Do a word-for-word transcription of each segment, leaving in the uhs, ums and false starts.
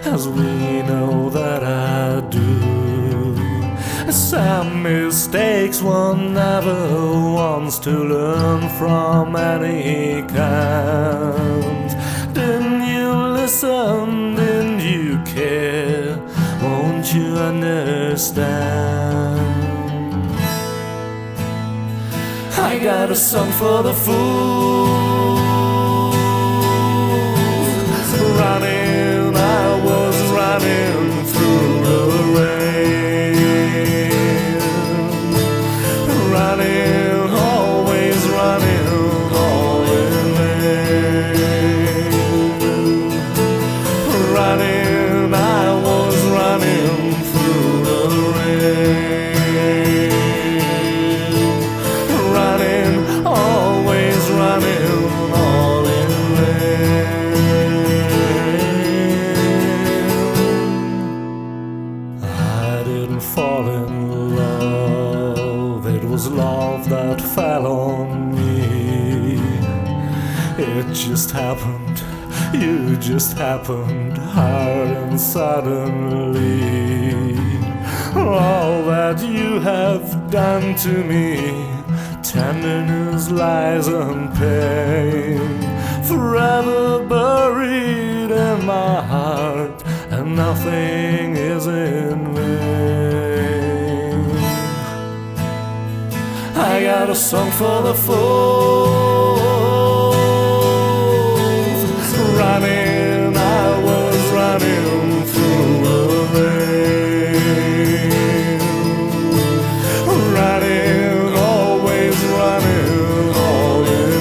as we know that I do. Some mistakes one never wants to learn from any kind. Didn't you listen? Didn't you care? Won't you understand? I got a song for the fools. Running, I was running through the rain. Running, always running, all in vain. Running, I was running through the rain. Running, always running, all in vain. I didn't fall in love, it was love that fell on me. It just happened, you just happened, hard and suddenly. All that you have done to me, tenderness, lies and pain, forever buried in my heart, and nothing is in vain. I got a song for the fools. Running, I was running through the rain. Running, always running, all in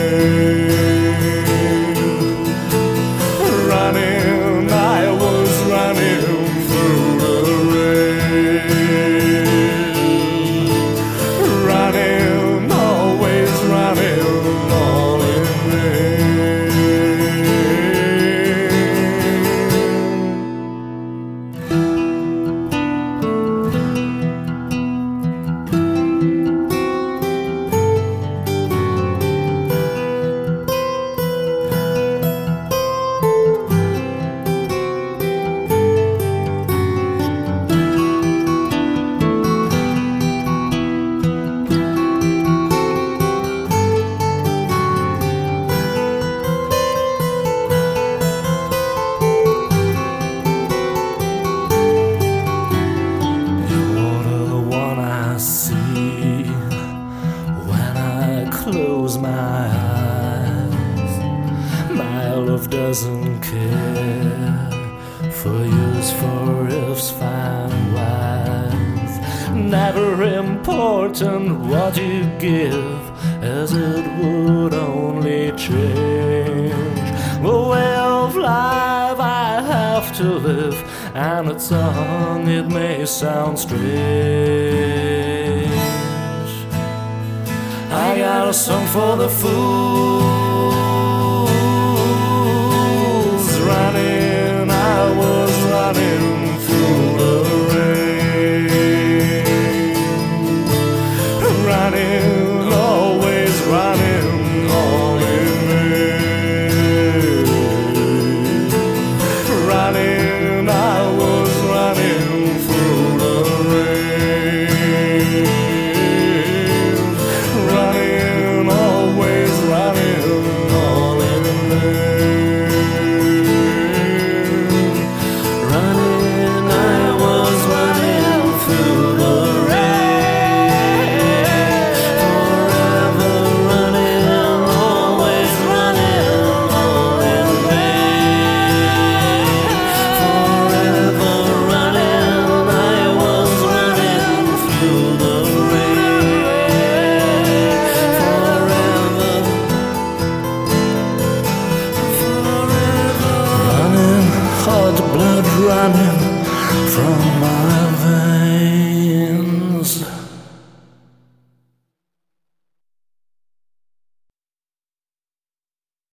vain. Running, I was running through the rain. Running, always running, all in vain. Close my eyes. My love doesn't care for years, for ifs, fine wise. Never important what you give, as it would only change the way of life I have to live, and a song it may sound strange. I got a song for the fools. Running, I was running through the rain. Running, always running, all in vain. Running, I was running through the rain. Running, always running, all in vain. Running, I was running through the rain. Forever running, always running, all in vain. Forever running, I was running through the rain. Hot blood running from my veins.